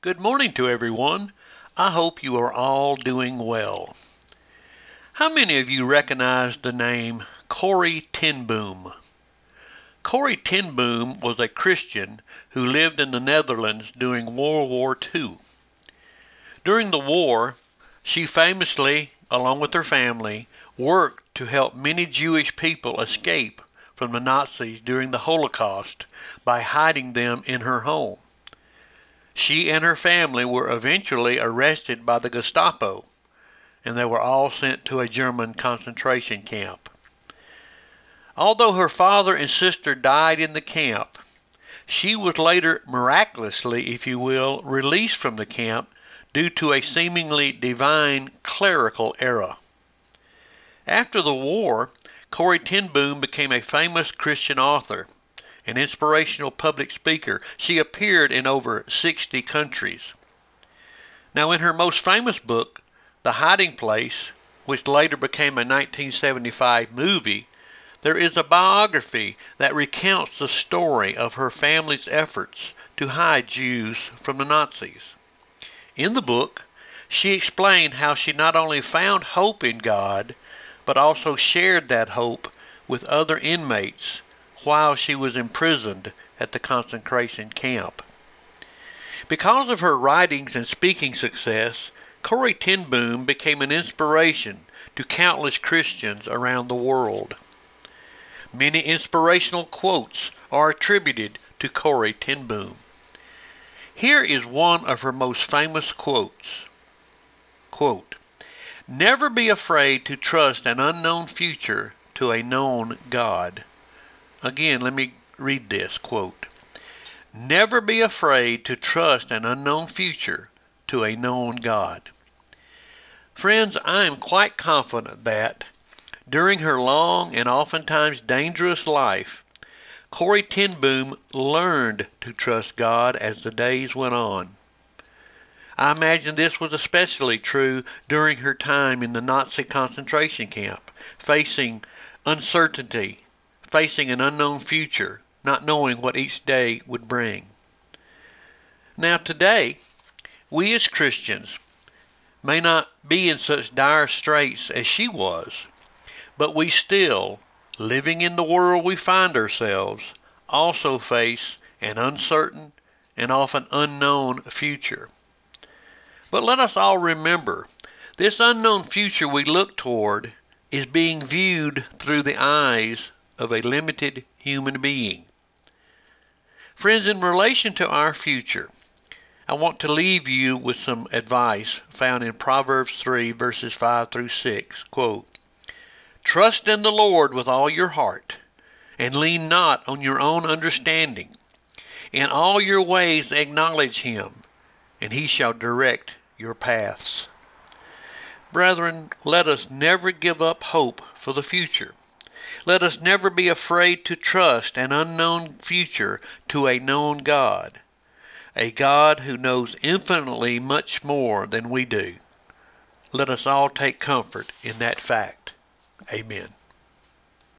Good morning to everyone. I hope you are all doing well. How many of you recognize the name Corrie ten Boom? Corrie ten Boom was a Christian who lived in the Netherlands during World War II. During the war, she famously, along with her family, worked to help many Jewish people escape from the Nazis during the Holocaust by hiding them in her home. She and her family were eventually arrested by the Gestapo, and they were all sent to a German concentration camp. Although her father and sister died in the camp, she was later miraculously, if you will, released from the camp due to a seemingly divine clerical error. After the war, Corrie ten Boom became a famous Christian author, an inspirational public speaker. She appeared in over 60 countries. Now, in her most famous book, The Hiding Place, which later became a 1975 movie, there is a biography that recounts the story of her family's efforts to hide Jews from the Nazis. In the book, she explained how she not only found hope in God, but also shared that hope with other inmates while she was imprisoned at the concentration camp. Because of her writings and speaking success, Corrie ten Boom became an inspiration to countless Christians around the world. Many inspirational quotes are attributed to Corrie ten Boom. Here is one of her most famous quotes. Quote, "Never be afraid to trust an unknown future to a known God." Again, let me read this quote. "Never be afraid to trust an unknown future to a known God." Friends, I am quite confident that during her long and oftentimes dangerous life, Corrie ten Boom learned to trust God as the days went on. I imagine this was especially true during her time in the Nazi concentration camp, facing uncertainty, facing an unknown future, not knowing what each day would bring. Now today, we as Christians may not be in such dire straits as she was, but we still, living in the world we find ourselves, also face an uncertain and often unknown future. But let us all remember, this unknown future we look toward is being viewed through the eyes of a limited human being. Friends, in relation to our future, I want to leave you with some advice found in Proverbs 3, verses 5 through 6. Quote, "Trust in the Lord with all your heart, and lean not on your own understanding. In all your ways acknowledge him, and he shall direct your paths." Brethren, let us never give up hope for the future. Let us never be afraid to trust an unknown future to a known God, a God who knows infinitely much more than we do. Let us all take comfort in that fact. Amen.